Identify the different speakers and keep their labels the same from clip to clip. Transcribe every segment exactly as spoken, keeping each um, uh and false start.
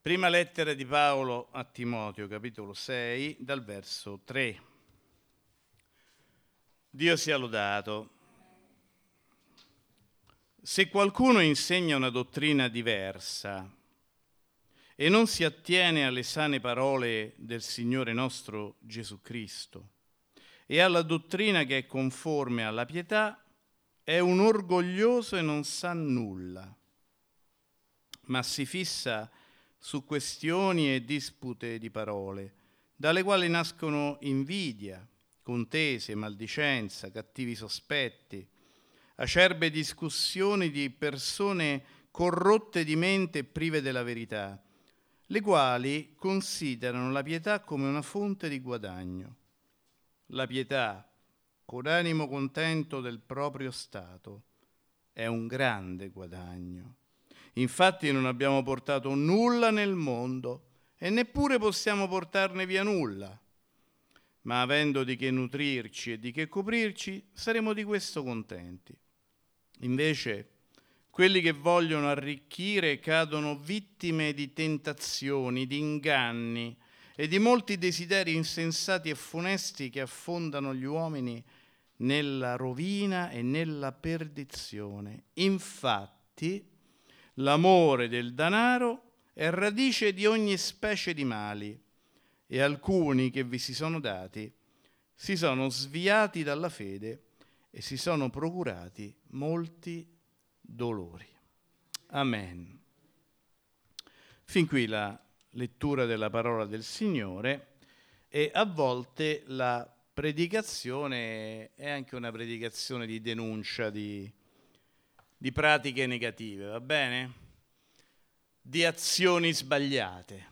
Speaker 1: Prima lettera di Paolo a Timoteo, capitolo sei, dal verso tre. Dio sia lodato. Se qualcuno insegna una dottrina diversa e non si attiene alle sane parole del Signore nostro Gesù Cristo e alla dottrina che è conforme alla pietà, è un orgoglioso e non sa nulla, ma si fissa su questioni e dispute di parole, dalle quali nascono invidia, contese, maldicenza, cattivi sospetti, acerbe discussioni di persone corrotte di mente e prive della verità, le quali considerano la pietà come una fonte di guadagno. La pietà, con animo contento del proprio stato, è un grande guadagno. Infatti non abbiamo portato nulla nel mondo e neppure possiamo portarne via nulla, ma avendo di che nutrirci e di che coprirci, saremo di questo contenti. Invece, quelli che vogliono arricchire cadono vittime di tentazioni, di inganni e di molti desideri insensati e funesti che affondano gli uomini nella rovina e nella perdizione. Infatti, l'amore del denaro è radice di ogni specie di mali e alcuni che vi si sono dati si sono sviati dalla fede e si sono procurati molti dolori. Amen. Fin qui la lettura della parola del Signore, e a volte la predicazione è anche una predicazione di denuncia di, di pratiche negative, va bene? Di azioni sbagliate.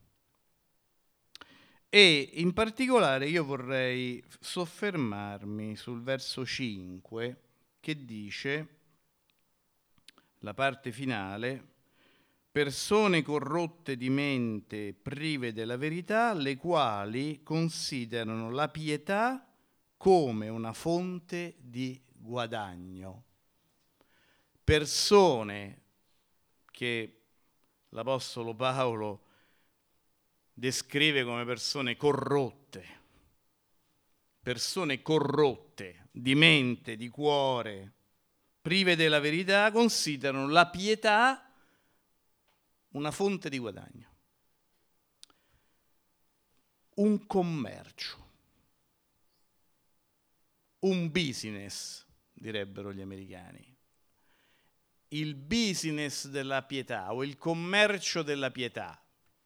Speaker 1: E in particolare io vorrei soffermarmi sul verso cinque, che dice, la parte finale: persone corrotte di mente, prive della verità, le quali considerano la pietà come una fonte di guadagno. Persone che l'Apostolo Paolo descrive come persone corrotte, persone corrotte di mente, di cuore, prive della verità, considerano la pietà una fonte di guadagno, un commercio, un business, direbbero gli americani. Il business della pietà o il commercio della pietà.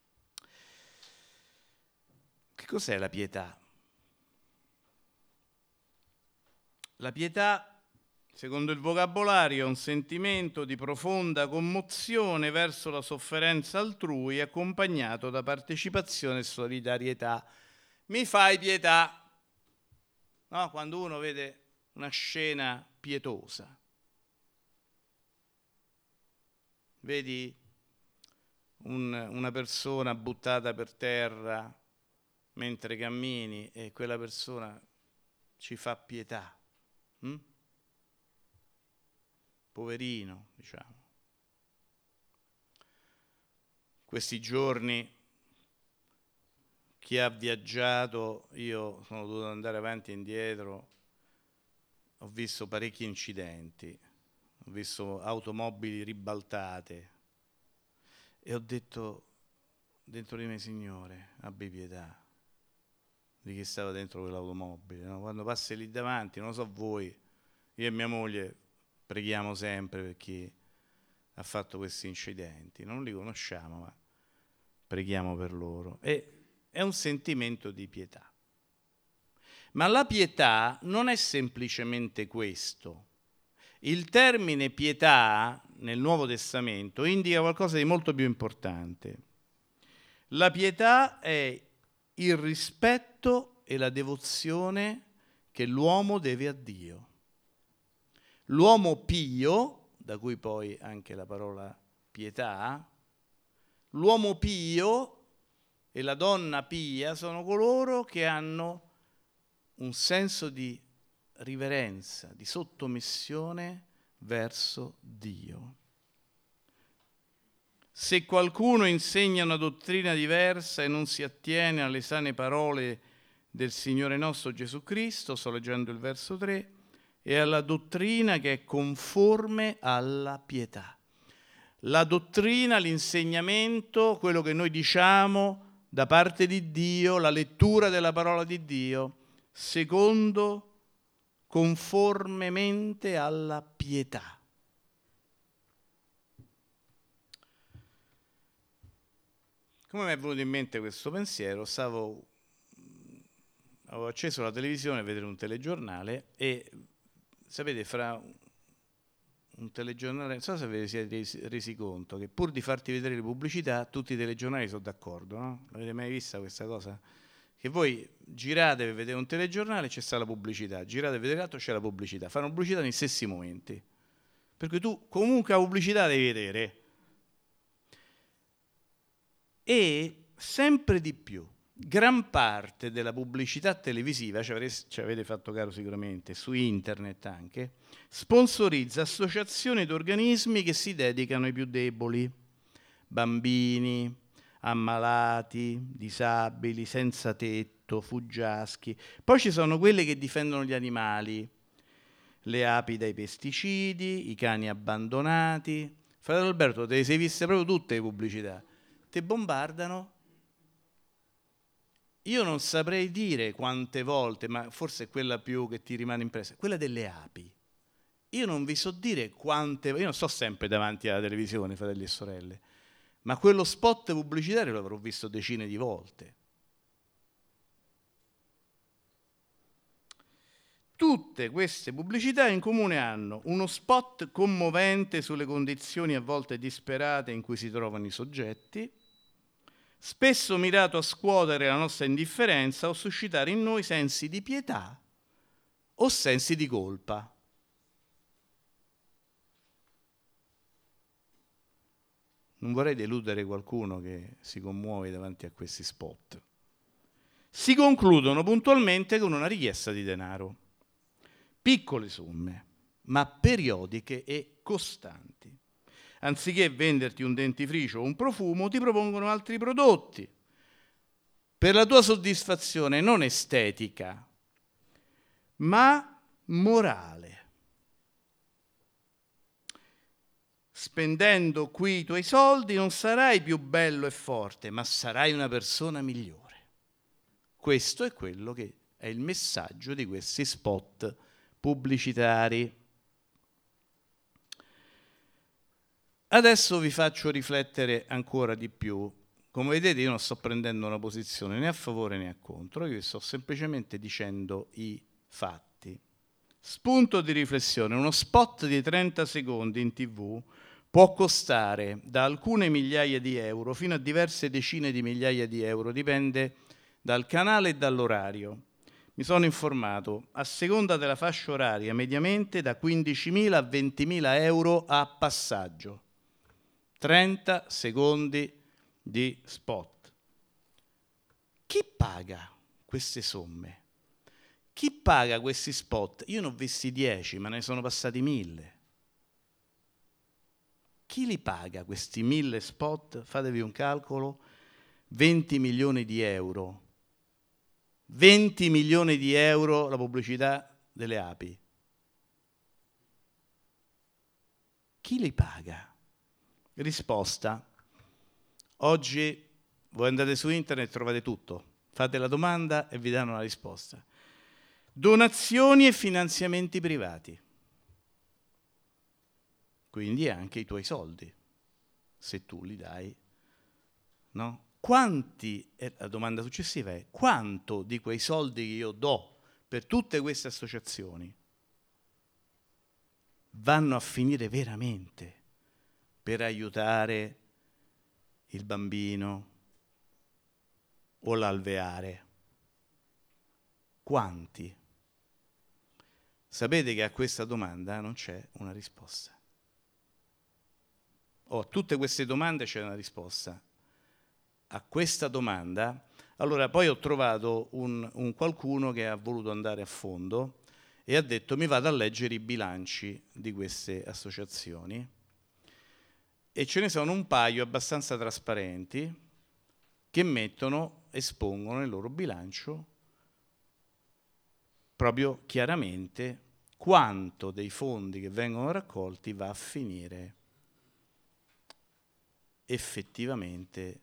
Speaker 1: Che cos'è la pietà? La pietà, secondo il vocabolario, è un sentimento di profonda commozione verso la sofferenza altrui, accompagnato da partecipazione e solidarietà. Mi fai pietà? No, quando uno vede una scena pietosa. Vedi un, una persona buttata per terra mentre cammini e quella persona ci fa pietà. Hm? Poverino, diciamo. Questi giorni chi ha viaggiato, io sono dovuto andare avanti e indietro, ho visto parecchi incidenti, ho visto automobili ribaltate e ho detto dentro di me: Signore, abbi pietà di chi stava dentro quell'automobile, no? Quando passi lì davanti, non lo so voi, io e mia moglie preghiamo sempre per chi ha fatto questi incidenti, non li conosciamo, ma preghiamo per loro. E è un sentimento di pietà. Ma la pietà non è semplicemente questo. Il termine pietà nel Nuovo Testamento indica qualcosa di molto più importante. La pietà è il rispetto e la devozione che l'uomo deve a Dio. L'uomo pio, da cui poi anche la parola pietà, l'uomo pio e la donna pia sono coloro che hanno un senso di riverenza, di sottomissione verso Dio. Se qualcuno insegna una dottrina diversa e non si attiene alle sane parole del Signore nostro Gesù Cristo, sto leggendo il verso tre, e alla dottrina che è conforme alla pietà. La dottrina, l'insegnamento, quello che noi diciamo da parte di Dio, la lettura della parola di Dio, secondo, conformemente alla pietà. Come mi è venuto in mente questo pensiero? Stavo, avevo acceso la televisione a vedere un telegiornale e, sapete, fra un telegiornale, non so se vi siete resi conto che pur di farti vedere le pubblicità, tutti i telegiornali sono d'accordo, no? L'avete mai vista questa cosa? Che voi girate per vedere un telegiornale, c'è sta la pubblicità, girate per vedere l'altro, c'è la pubblicità, fanno pubblicità negli stessi momenti. Per cui tu comunque la pubblicità devi vedere. E sempre di più, gran parte della pubblicità televisiva, ci avete, ci avete fatto caro sicuramente, su internet anche, sponsorizza associazioni ed organismi che si dedicano ai più deboli, bambini, ammalati, disabili, senza tetto, fuggiaschi. Poi ci sono quelle che difendono gli animali, le api dai pesticidi, i cani abbandonati. Fratello Alberto, te le sei viste proprio tutte le pubblicità. Te bombardano. Io non saprei dire quante volte, ma forse è quella più che ti rimane impressa, quella delle api. Io non vi so dire quante, io non sto sempre davanti alla televisione, fratelli e sorelle, ma quello spot pubblicitario l'avrò visto decine di volte. Tutte queste pubblicità in comune hanno uno spot commovente sulle condizioni a volte disperate in cui si trovano i soggetti, spesso mirato a scuotere la nostra indifferenza o suscitare in noi sensi di pietà o sensi di colpa. Non vorrei deludere qualcuno che si commuove davanti a questi spot. Si concludono puntualmente con una richiesta di denaro. Piccole somme, ma periodiche e costanti. Anziché venderti un dentifricio o un profumo, ti propongono altri prodotti. Per la tua soddisfazione non estetica, ma morale. Spendendo qui i tuoi soldi non sarai più bello e forte, ma sarai una persona migliore. Questo è quello che è il messaggio di questi spot pubblicitari. Adesso vi faccio riflettere ancora di più. Come vedete io non sto prendendo una posizione né a favore né a contro, io vi sto semplicemente dicendo i fatti. Spunto di riflessione: uno spot di trenta secondi in tivù può costare da alcune migliaia di euro fino a diverse decine di migliaia di euro, dipende dal canale e dall'orario. Mi sono informato, a seconda della fascia oraria, mediamente da quindicimila a ventimila euro a passaggio. trenta secondi di spot. Chi paga queste somme? Chi paga questi spot? Io ne ho visti dieci, ma ne sono passati mille. Chi li paga questi mille spot? Fatevi un calcolo, venti milioni di euro. venti milioni di euro la pubblicità delle api. Chi li paga? Risposta. Oggi voi andate su internet e trovate tutto. Fate la domanda e vi danno la risposta. Donazioni e finanziamenti privati. Quindi anche i tuoi soldi, se tu li dai, no? Quanti, eh, la domanda successiva è, quanto di quei soldi che io do per tutte queste associazioni vanno a finire veramente per aiutare il bambino o l'alveare? Quanti? Sapete che a questa domanda non c'è una risposta. O a tutte queste domande c'è una risposta. A questa domanda, allora poi ho trovato un, un qualcuno che ha voluto andare a fondo e ha detto mi vado a leggere i bilanci di queste associazioni e ce ne sono un paio abbastanza trasparenti che mettono, espongono nel loro bilancio proprio chiaramente quanto dei fondi che vengono raccolti va a finire effettivamente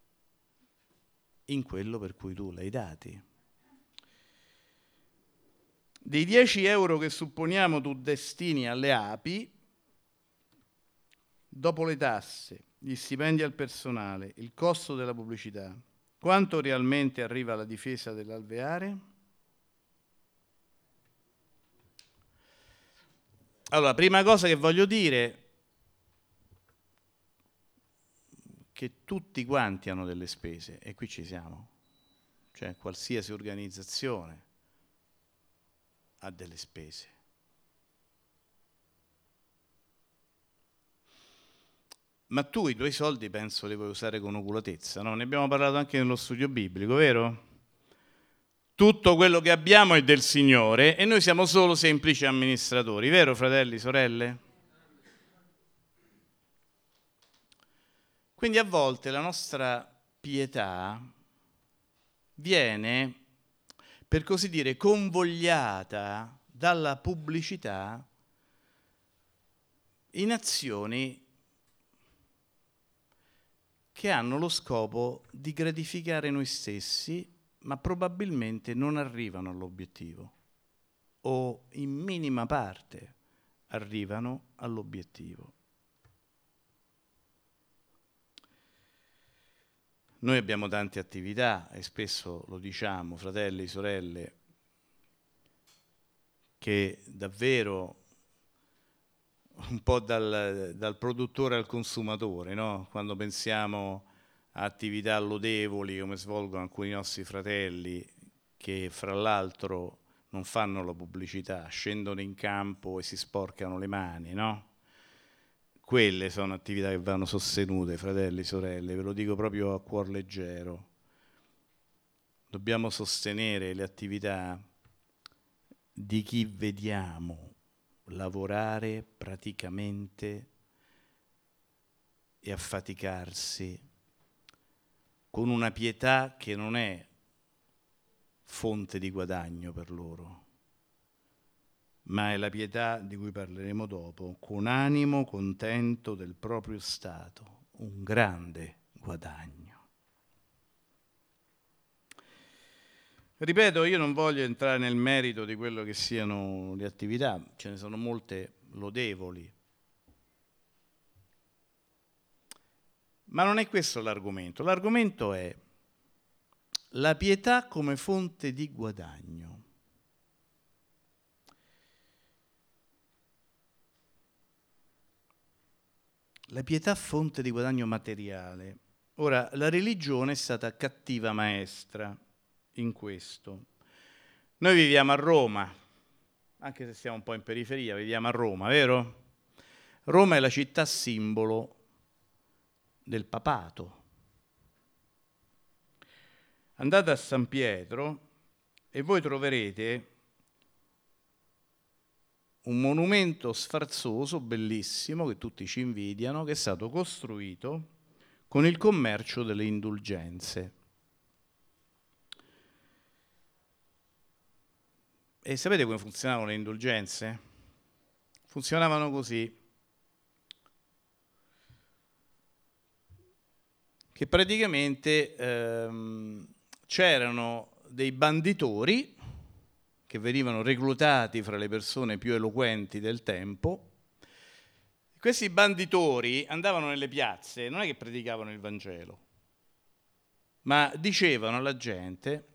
Speaker 1: in quello per cui tu l'hai dati. Dei dieci euro che supponiamo tu destini alle api, dopo le tasse, gli stipendi al personale, il costo della pubblicità, quanto realmente arriva alla difesa dell'alveare? Allora, prima cosa che voglio dire, che tutti quanti hanno delle spese, e qui ci siamo, cioè qualsiasi organizzazione ha delle spese. Ma tu i tuoi soldi penso li vuoi usare con oculatezza, no? Ne abbiamo parlato anche nello studio biblico, vero? Tutto quello che abbiamo è del Signore e noi siamo solo semplici amministratori, vero fratelli, sorelle? Quindi a volte la nostra pietà viene, per così dire, convogliata dalla pubblicità in azioni che hanno lo scopo di gratificare noi stessi, ma probabilmente non arrivano all'obiettivo o in minima parte arrivano all'obiettivo. Noi abbiamo tante attività e spesso lo diciamo, fratelli, sorelle, che davvero un po' dal, dal produttore al consumatore, no? Quando pensiamo a attività lodevoli come svolgono alcuni nostri fratelli, che fra l'altro non fanno la pubblicità, scendono in campo e si sporcano le mani, no? Quelle sono attività che vanno sostenute, fratelli, sorelle, ve lo dico proprio a cuor leggero. Dobbiamo sostenere le attività di chi vediamo lavorare praticamente e affaticarsi con una pietà che non è fonte di guadagno per loro, ma è la pietà di cui parleremo dopo, con animo contento del proprio stato, un grande guadagno. Ripeto, io non voglio entrare nel merito di quello che siano le attività, ce ne sono molte lodevoli, ma non è questo l'argomento. L'argomento è la pietà come fonte di guadagno. La pietà fonte di guadagno materiale. Ora, la religione è stata cattiva maestra in questo. Noi viviamo a Roma, anche se siamo un po' in periferia, viviamo a Roma, vero? Roma è la città simbolo del papato. Andate a San Pietro e voi troverete un monumento sfarzoso, bellissimo, che tutti ci invidiano, che è stato costruito con il commercio delle indulgenze. E sapete come funzionavano le indulgenze? Funzionavano così, che praticamente ehm, c'erano dei banditori che venivano reclutati fra le persone più eloquenti del tempo. Questi banditori andavano nelle piazze, non è che predicavano il Vangelo, ma dicevano alla gente: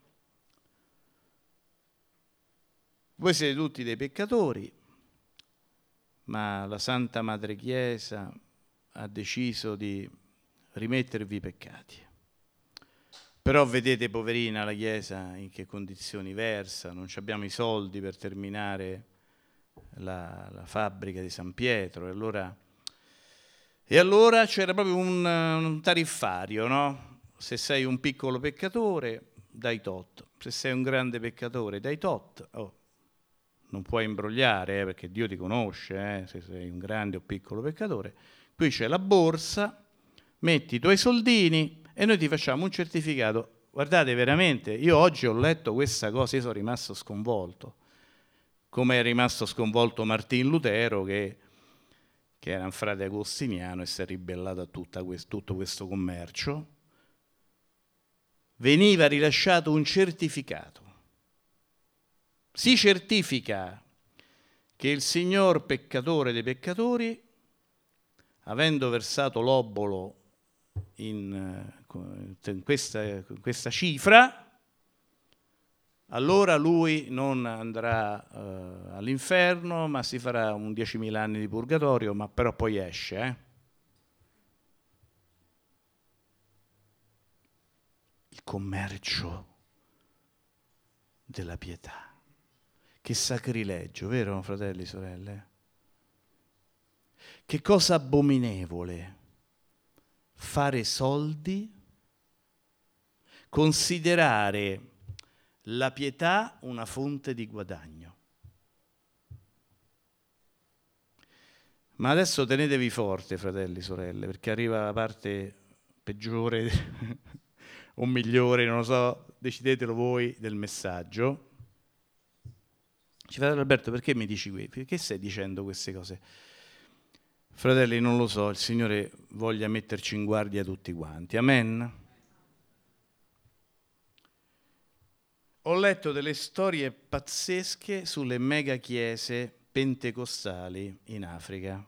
Speaker 1: voi siete tutti dei peccatori, ma la Santa Madre Chiesa ha deciso di rimettervi i peccati. Però vedete, poverina, la Chiesa in che condizioni versa, non abbiamo i soldi per terminare la, la fabbrica di San Pietro. E allora, e allora c'era proprio un, un tariffario, no? Se sei un piccolo peccatore, dai tot. Se sei un grande peccatore, dai tot. Oh, non puoi imbrogliare, eh, perché Dio ti conosce, eh, se sei un grande o piccolo peccatore. qui c'è la borsa, metti i tuoi soldini e noi ti facciamo un certificato. Guardate, veramente, io oggi ho letto questa cosa, io sono rimasto sconvolto, come è rimasto sconvolto Martin Lutero, che, che era un frate agostiniano e si è ribellato a tutta quest- tutto questo commercio. Veniva rilasciato un certificato. Si certifica che il signor peccatore dei peccatori, avendo versato l'obolo in, in, questa, in questa cifra, allora lui non andrà uh, all'inferno, ma si farà un diecimila anni di purgatorio, ma però poi esce. Eh? Il commercio della pietà. Che sacrilegio, vero, fratelli e sorelle? Che cosa abominevole fare soldi, considerare la pietà una fonte di guadagno. Ma adesso tenetevi forte, fratelli e sorelle, perché arriva la parte peggiore o migliore, non lo so, decidetelo voi, del messaggio. Ci fratello Alberto, perché mi dici qui? Perché stai dicendo queste cose? Fratelli, non lo so, il Signore voglia metterci in guardia tutti quanti. Amen? Ho letto delle storie pazzesche sulle mega chiese pentecostali in Africa.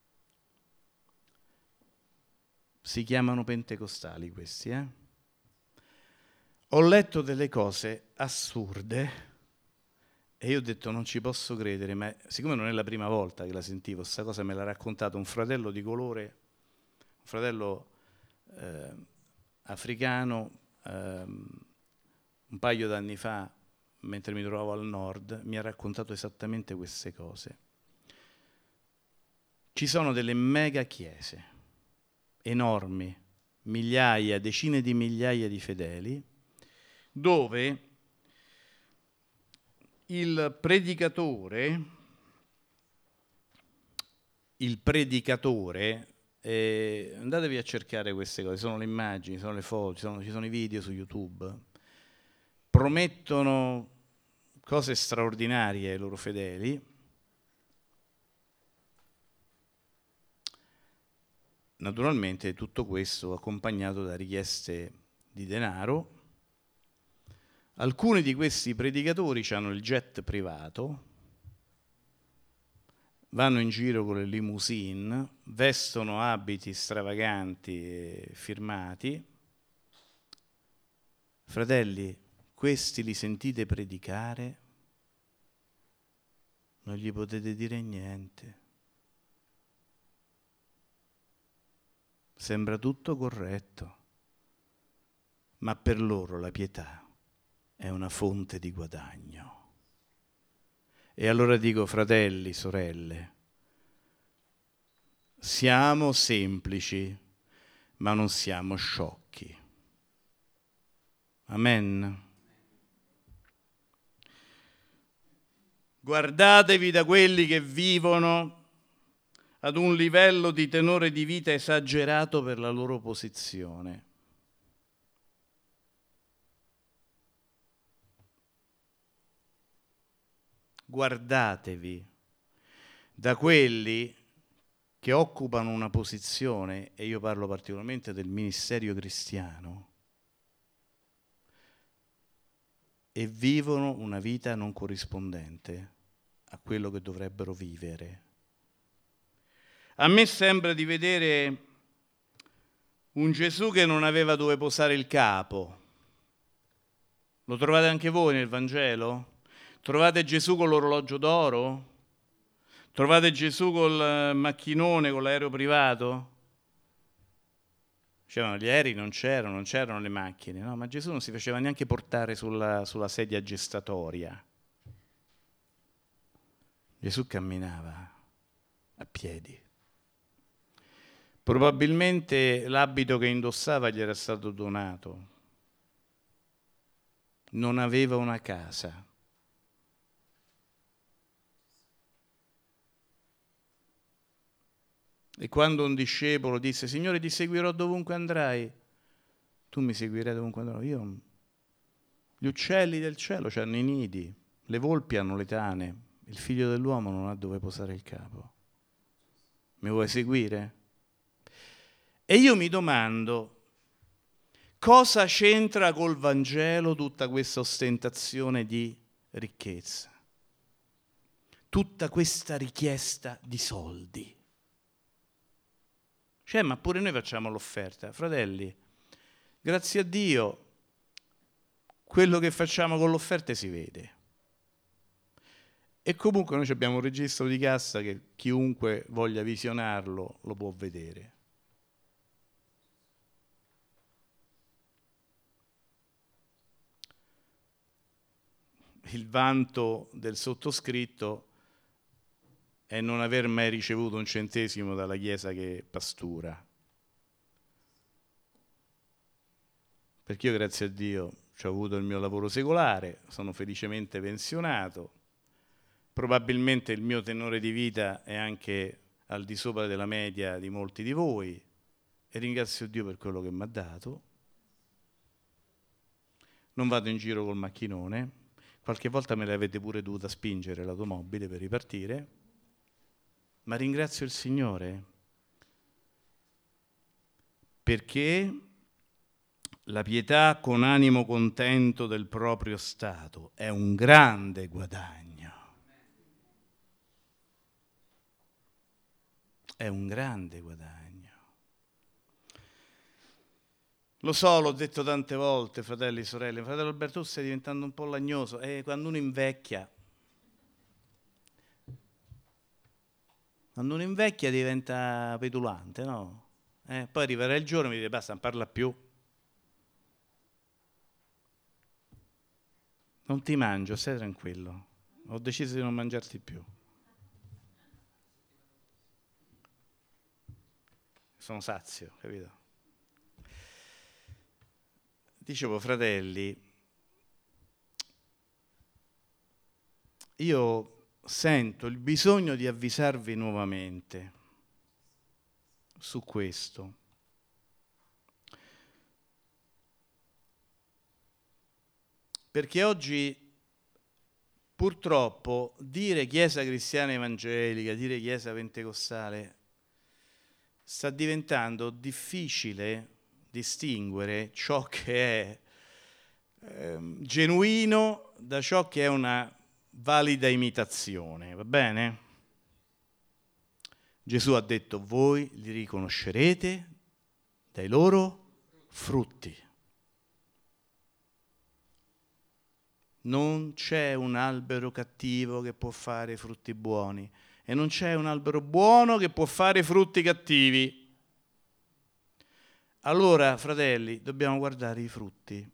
Speaker 1: Si chiamano pentecostali questi, eh? Ho letto delle cose assurde e io ho detto non ci posso credere, ma siccome non è la prima volta che la sentivo, questa cosa me l'ha raccontato un fratello di colore, un fratello eh, africano, eh, un paio d'anni fa, mentre mi trovavo al nord, mi ha raccontato esattamente queste cose. Ci sono delle mega chiese, enormi, migliaia, decine di migliaia di fedeli, dove il predicatore, il predicatore, eh, andatevi a cercare queste cose, sono le immagini, sono le foto, ci sono, ci sono i video su YouTube, promettono cose straordinarie ai loro fedeli. Naturalmente tutto questo accompagnato da richieste di denaro. Alcuni di questi predicatori hanno il jet privato, vanno in giro con le limousine, vestono abiti stravaganti e firmati. Fratelli, questi li sentite predicare, non gli potete dire niente. Sembra tutto corretto, ma per loro la pietà è una fonte di guadagno. E allora dico, fratelli, sorelle, siamo semplici, ma non siamo sciocchi. Amen. Guardatevi da quelli che vivono ad un livello di tenore di vita esagerato per la loro posizione. Guardatevi da quelli che occupano una posizione, e io parlo particolarmente del ministero cristiano, e vivono una vita non corrispondente a quello che dovrebbero vivere. A me sembra di vedere un Gesù che non aveva dove posare il capo. Lo trovate anche voi nel Vangelo? Trovate Gesù con l'orologio d'oro? Trovate Gesù col macchinone, con l'aereo privato? C'erano gli aerei, non c'erano, non c'erano le macchine, no? Ma Gesù non si faceva neanche portare sulla, sulla sedia gestatoria. Gesù camminava a piedi. Probabilmente l'abito che indossava gli era stato donato. Non aveva una casa. E quando un discepolo disse: Signore, ti seguirò dovunque andrai, tu mi seguirai dovunque andrò. Io, gli uccelli del cielo hanno i nidi, le volpi hanno le tane, il figlio dell'uomo non ha dove posare il capo. Mi vuoi seguire? E io mi domando, cosa c'entra col Vangelo tutta questa ostentazione di ricchezza? Tutta questa richiesta di soldi? Cioè, ma pure noi facciamo l'offerta. Fratelli, grazie a Dio, quello che facciamo con l'offerta si vede. E comunque noi abbiamo un registro di cassa che chiunque voglia visionarlo lo può vedere. Il vanto del sottoscritto è non aver mai ricevuto un centesimo dalla chiesa che pastura. Perché io, grazie a Dio, ho avuto il mio lavoro secolare, sono felicemente pensionato, probabilmente il mio tenore di vita è anche al di sopra della media di molti di voi e ringrazio Dio per quello che mi ha dato. Non vado in giro col macchinone, qualche volta me l'avete pure dovuta spingere l'automobile per ripartire, ma ringrazio il Signore perché la pietà con animo contento del proprio stato è un grande guadagno. È un grande guadagno. Lo so, l'ho detto tante volte, fratelli e sorelle, fratello Alberto, tu stai diventando un po' lagnoso. E quando uno invecchia, quando uno invecchia diventa petulante, no? Eh, poi arriverà il giorno e mi dice, basta, non parla più. Non ti mangio, stai tranquillo. Ho deciso di non mangiarti più. Sono sazio, capito? Dicevo, fratelli, io sento il bisogno di avvisarvi nuovamente su questo. Perché oggi, purtroppo, dire Chiesa Cristiana Evangelica, dire Chiesa Pentecostale, sta diventando difficile distinguere ciò che è eh, genuino da ciò che è una valida imitazione, va bene? Gesù ha detto, voi li riconoscerete dai loro frutti. Non c'è un albero cattivo che può fare frutti buoni e non c'è un albero buono che può fare frutti cattivi. Allora, fratelli, dobbiamo guardare i frutti.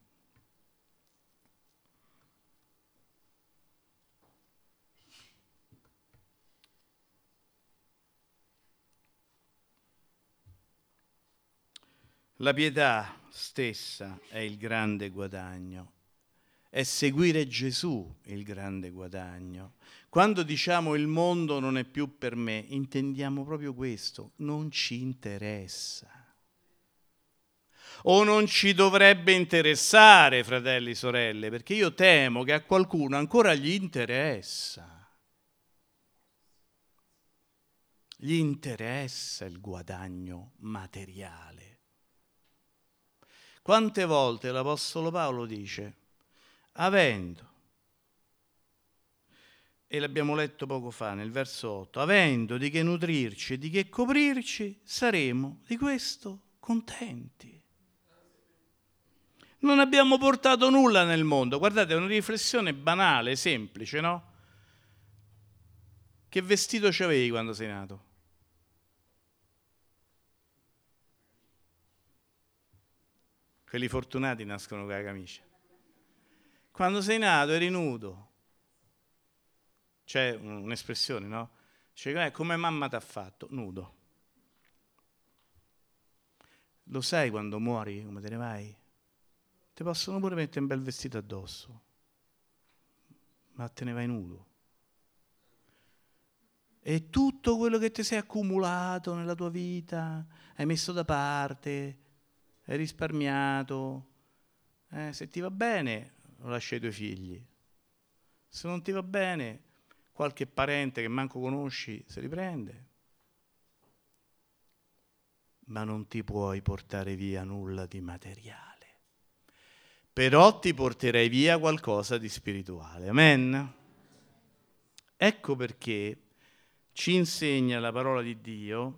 Speaker 1: La pietà stessa è il grande guadagno. È seguire Gesù il grande guadagno. Quando diciamo il mondo non è più per me, intendiamo proprio questo, non ci interessa. O non ci dovrebbe interessare, fratelli e sorelle, perché io temo che a qualcuno ancora gli interessa. Gli interessa il guadagno materiale. Quante volte l'Apostolo Paolo dice, avendo, e l'abbiamo letto poco fa nel verso otto, avendo di che nutrirci e di che coprirci, saremo di questo contenti. Non abbiamo portato nulla nel mondo. Guardate, è una riflessione banale, semplice, no? Che vestito c'avevi quando sei nato? Quelli fortunati nascono con la camicia. Quando sei nato eri nudo. C'è un'espressione, no? Dice, eh, come mamma ti ha fatto? Nudo. Lo sai quando muori come te ne vai? Ti possono pure mettere un bel vestito addosso, ma te ne vai nudo. E tutto quello che ti sei accumulato nella tua vita, hai messo da parte, hai risparmiato, eh, se ti va bene lo lasci ai tuoi figli, se non ti va bene qualche parente che manco conosci se li prende. Ma non ti puoi portare via nulla di materiale, però ti porterai via qualcosa di spirituale. Amen? Ecco perché ci insegna la parola di Dio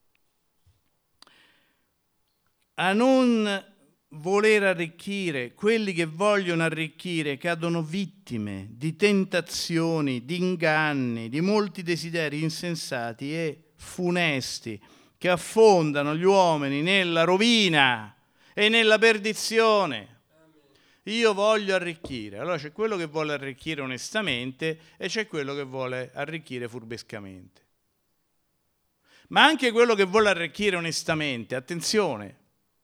Speaker 1: a non voler arricchire. Quelli che vogliono arricchire cadono vittime di tentazioni, di inganni, di molti desideri insensati e funesti che affondano gli uomini nella rovina e nella perdizione. Io voglio arricchire. Allora c'è quello che vuole arricchire onestamente e c'è quello che vuole arricchire furbescamente. Ma anche quello che vuole arricchire onestamente, attenzione.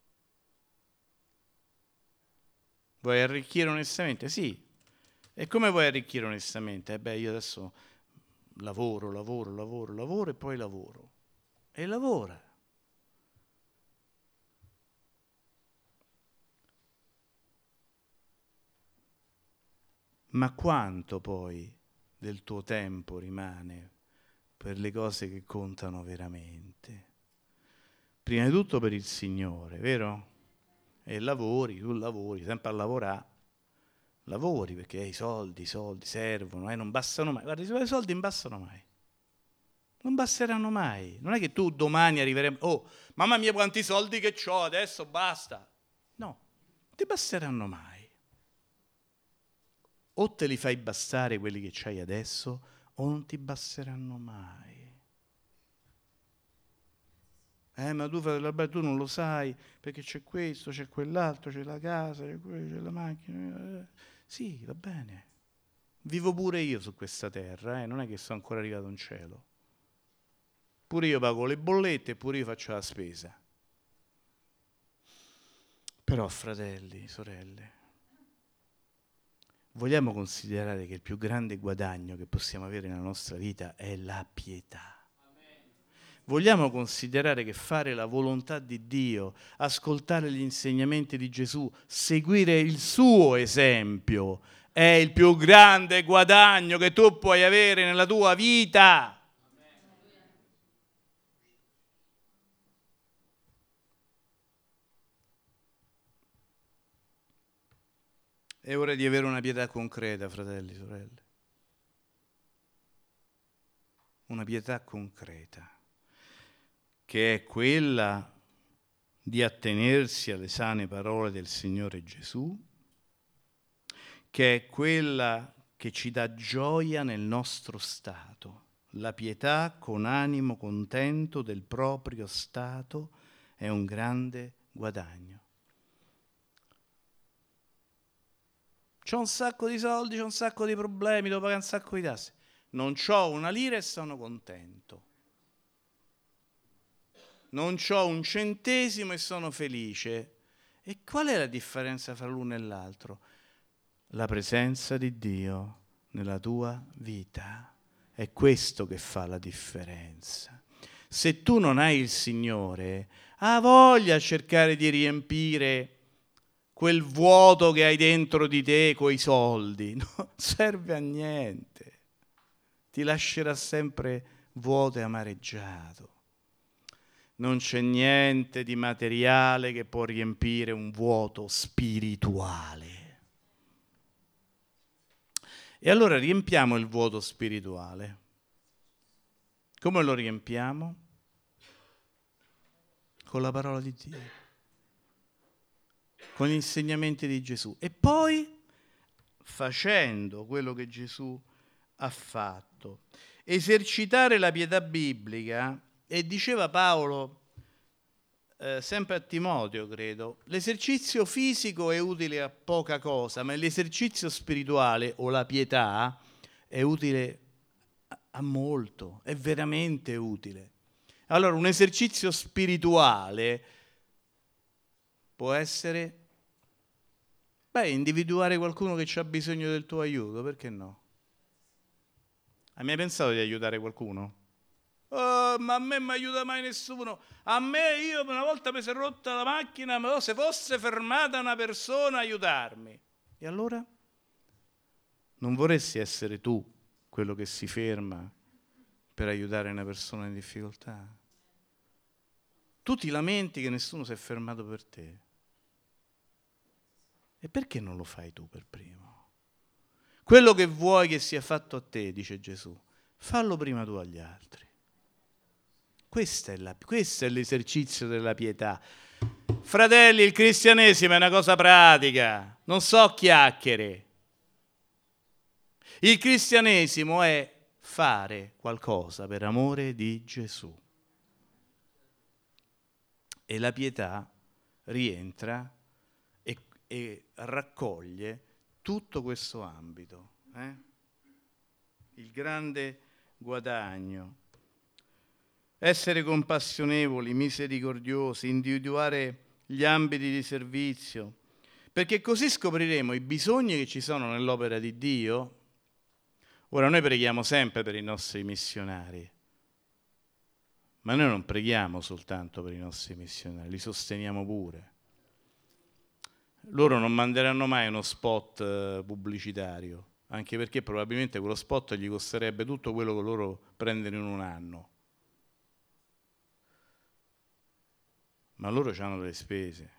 Speaker 1: Vuoi arricchire onestamente? Sì. E come vuoi arricchire onestamente? Eh beh, io adesso lavoro, lavoro, lavoro, lavoro e poi lavoro. E lavora. Ma quanto poi del tuo tempo rimane per le cose che contano veramente? Prima di tutto per il Signore, vero? E lavori, tu lavori, sempre a lavorare. Lavori perché i soldi, i soldi servono, eh, non bastano mai. Guarda, i soldi non bastano mai. Non basteranno mai. Non è che tu domani arriverai, oh, mamma mia quanti soldi che ho, adesso basta. No, non ti basteranno mai. O te li fai bastare quelli che c'hai adesso, o non ti basteranno mai. Eh, ma tu, fratello, tu non lo sai, perché c'è questo, c'è quell'altro, c'è la casa, c'è, quello, c'è la macchina. Sì, va bene. Vivo pure io su questa terra, eh? Non è che sono ancora arrivato in cielo. Pure io pago le bollette, pure io faccio la spesa. Però, fratelli, sorelle, vogliamo considerare che il più grande guadagno che possiamo avere nella nostra vita è la pietà. Vogliamo considerare che fare la volontà di Dio, ascoltare gli insegnamenti di Gesù, seguire il suo esempio, è il più grande guadagno che tu puoi avere nella tua vita. È ora di avere una pietà concreta, fratelli e sorelle. Una pietà concreta, che è quella di attenersi alle sane parole del Signore Gesù, che è quella che ci dà gioia nel nostro stato. La pietà con animo contento del proprio stato è un grande guadagno. C'ho un sacco di soldi, c'ho un sacco di problemi, devo pagare un sacco di tasse. Non c'ho una lira e sono contento. Non c'ho un centesimo e sono felice. E qual è la differenza fra l'uno e l'altro? La presenza di Dio nella tua vita. È questo che fa la differenza. Se tu non hai il Signore, ha voglia a cercare di riempire quel vuoto che hai dentro di te coi soldi. Non serve a niente. Ti lascerà sempre vuoto e amareggiato. Non c'è niente di materiale che può riempire un vuoto spirituale. E allora riempiamo il vuoto spirituale. Come lo riempiamo? Con la parola di Dio, con gli insegnamenti di Gesù. E poi facendo quello che Gesù ha fatto. Esercitare la pietà biblica, e diceva Paolo, eh, sempre a Timoteo credo, l'esercizio fisico è utile a poca cosa, ma l'esercizio spirituale o la pietà è utile a, a molto, è veramente utile. Allora un esercizio spirituale può essere, beh, individuare qualcuno che ha bisogno del tuo aiuto, perché no? Hai mai pensato di aiutare qualcuno? Oh, ma a me mi aiuta mai nessuno. A me, io una volta mi si è rotta la macchina, ma se fosse fermata una persona a aiutarmi. E allora? Non vorresti essere tu quello che si ferma per aiutare una persona in difficoltà? Tu ti lamenti che nessuno si è fermato per te. E perché non lo fai tu per primo? Quello che vuoi che sia fatto a te, dice Gesù, fallo prima tu agli altri. Questa è la, questo è l'esercizio della pietà. Fratelli, il cristianesimo è una cosa pratica, non so chiacchiere. Il cristianesimo è fare qualcosa per amore di Gesù. E la pietà rientra e, e raccoglie tutto questo ambito. Eh? Il grande guadagno. Essere compassionevoli, misericordiosi, individuare gli ambiti di servizio, perché così scopriremo i bisogni che ci sono nell'opera di Dio. Ora noi preghiamo sempre per i nostri missionari, ma noi non preghiamo soltanto per i nostri missionari, li sosteniamo pure. Loro non manderanno mai uno spot pubblicitario, anche perché probabilmente quello spot gli costerebbe tutto quello che loro prendono in un anno. Ma loro hanno delle spese.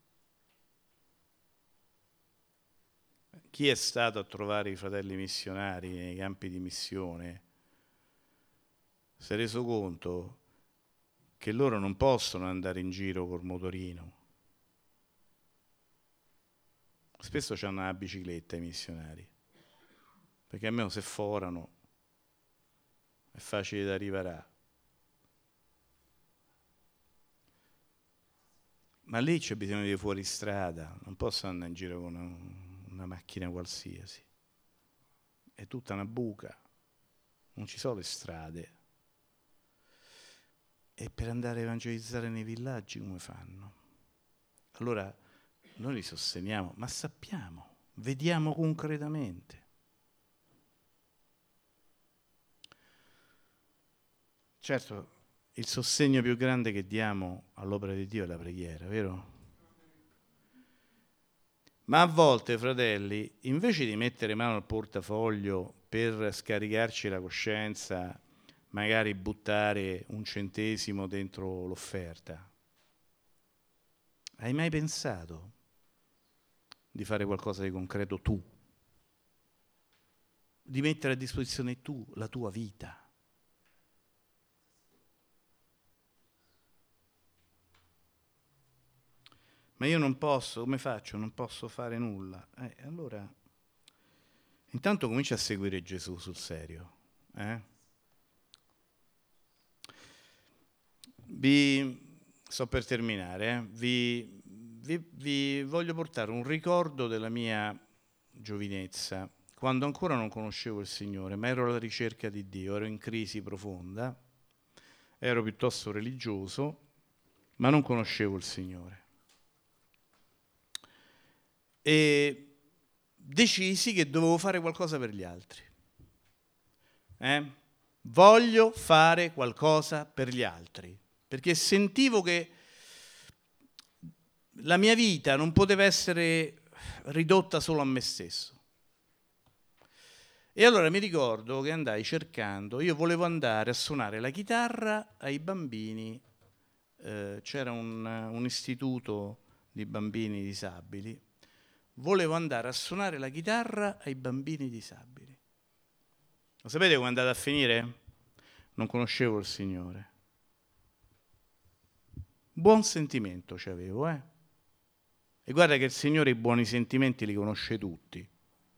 Speaker 1: Chi è stato a trovare i fratelli missionari nei campi di missione si è reso conto che loro non possono andare in giro col motorino. Spesso hanno una bicicletta i missionari, perché almeno se forano è facile da arrivare. Ma lì c'è bisogno di fuoristrada, non posso andare in giro con una, una macchina qualsiasi. È tutta una buca, non ci sono le strade. E per andare a evangelizzare nei villaggi come fanno? Allora noi li sosteniamo, ma sappiamo, vediamo concretamente. Certo, il sostegno più grande che diamo all'opera di Dio è la preghiera, vero? Ma a volte, fratelli, invece di mettere mano al portafoglio per scaricarci la coscienza, magari buttare un centesimo dentro l'offerta, hai mai pensato di fare qualcosa di concreto tu? Di mettere a disposizione tu la tua vita? Ma io non posso, come faccio? Non posso fare nulla. Eh, allora, intanto comincia a seguire Gesù sul serio. Eh? Vi, sto per terminare, eh? vi, vi, vi voglio portare un ricordo della mia giovinezza, quando ancora non conoscevo il Signore, ma ero alla ricerca di Dio, ero in crisi profonda, ero piuttosto religioso, ma non conoscevo il Signore. E decisi che dovevo fare qualcosa per gli altri. Eh? Voglio fare qualcosa per gli altri, perché sentivo che la mia vita non poteva essere ridotta solo a me stesso. E allora mi ricordo che andai cercando, io volevo andare a suonare la chitarra ai bambini, eh, c'era un, un istituto di bambini disabili, volevo andare a suonare la chitarra ai bambini disabili. Lo sapete come è andata a finire? Non conoscevo il Signore. Buon sentimento c'avevo, eh? E guarda che il Signore i buoni sentimenti li conosce tutti.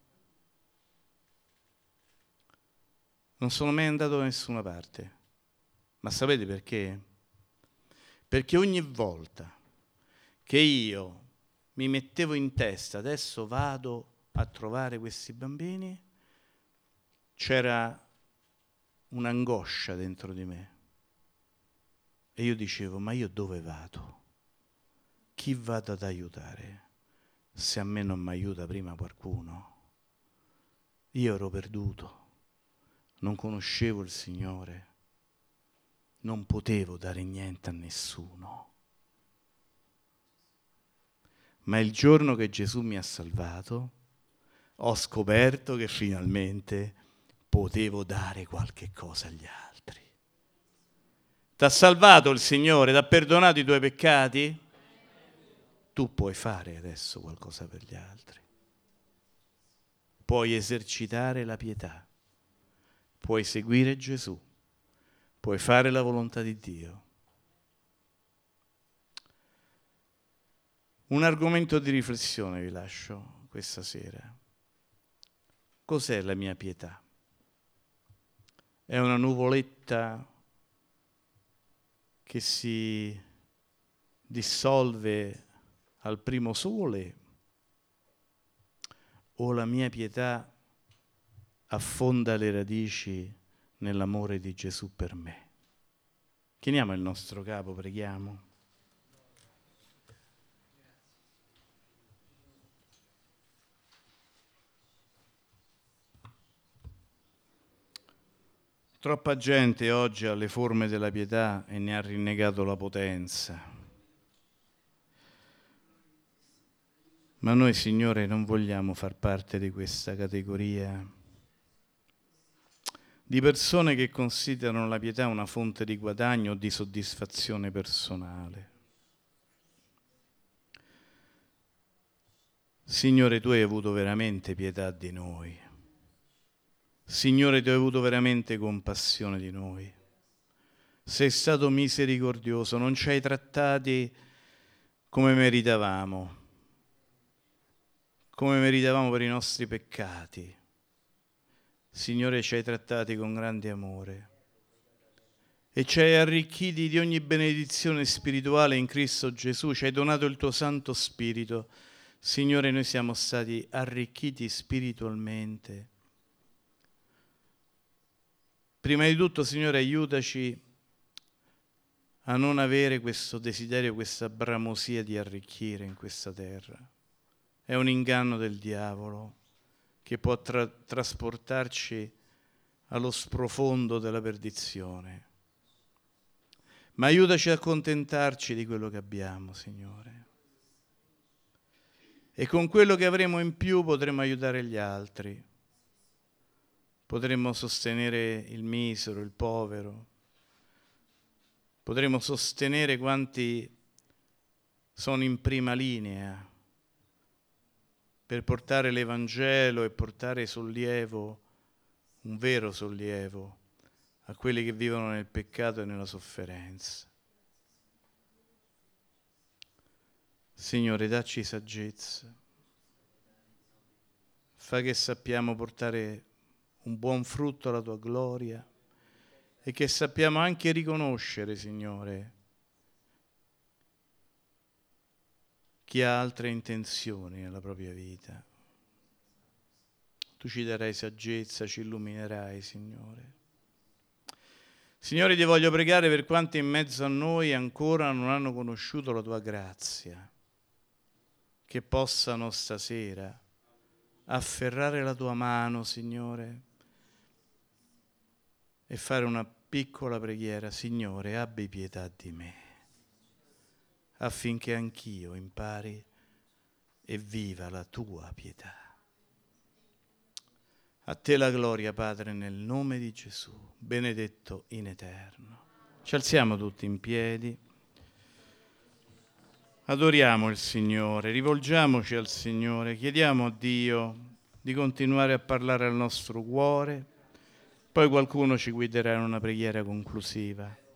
Speaker 1: Non sono mai andato da nessuna parte. Ma sapete perché? Perché ogni volta che io mi mettevo in testa, adesso vado a trovare questi bambini, c'era un'angoscia dentro di me. E io dicevo, ma io dove vado? Chi vado ad aiutare? Se a me non mi aiuta prima qualcuno. Io ero perduto, non conoscevo il Signore. non potevo dare niente a nessuno. Ma il giorno che Gesù mi ha salvato, ho scoperto che finalmente potevo dare qualche cosa agli altri. T'ha salvato il Signore, t'ha perdonato i tuoi peccati? Tu puoi fare adesso qualcosa per gli altri. Puoi esercitare la pietà, puoi seguire Gesù, puoi fare la volontà di Dio. Un argomento di riflessione vi lascio questa sera. Cos'è la mia pietà? È una nuvoletta che si dissolve al primo sole, o la mia pietà affonda le radici nell'amore di Gesù per me? Chiniamo il nostro capo, preghiamo. Troppa gente oggi ha le forme della pietà e ne ha rinnegato la potenza. Ma noi, Signore, non vogliamo far parte di questa categoria di persone che considerano la pietà una fonte di guadagno o di soddisfazione personale. Signore, Tu hai avuto veramente pietà di noi. Signore, Tu hai avuto veramente compassione di noi. Sei stato misericordioso, non ci hai trattati come meritavamo, come meritavamo per i nostri peccati. Signore, ci hai trattati con grande amore e ci hai arricchiti di ogni benedizione spirituale in Cristo Gesù, ci hai donato il Tuo Santo Spirito. Signore, noi siamo stati arricchiti spiritualmente. Prima di tutto, Signore, aiutaci a non avere questo desiderio, questa bramosia di arricchire in questa terra. È un inganno del diavolo che può tra- trasportarci allo sprofondo della perdizione. Ma aiutaci a accontentarci di quello che abbiamo, Signore. E con quello che avremo in più potremo aiutare gli altri. Potremmo sostenere il misero, il povero. Potremmo sostenere quanti sono in prima linea per portare l'Evangelo e portare sollievo, un vero sollievo, a quelli che vivono nel peccato e nella sofferenza. Signore, dacci saggezza, fa che sappiamo portare un buon frutto alla Tua gloria e che sappiamo anche riconoscere, Signore, chi ha altre intenzioni nella propria vita. Tu ci darai saggezza, ci illuminerai, Signore. Signore, ti voglio pregare per quanti in mezzo a noi ancora non hanno conosciuto la Tua grazia, che possano stasera afferrare la Tua mano, Signore, e fare una piccola preghiera. Signore, abbi pietà di me, affinché anch'io impari e viva la Tua pietà. A Te la gloria, Padre, nel nome di Gesù, benedetto in eterno. Ci alziamo tutti in piedi, adoriamo il Signore, rivolgiamoci al Signore, chiediamo a Dio di continuare a parlare al nostro cuore, poi qualcuno ci guiderà in una preghiera conclusiva.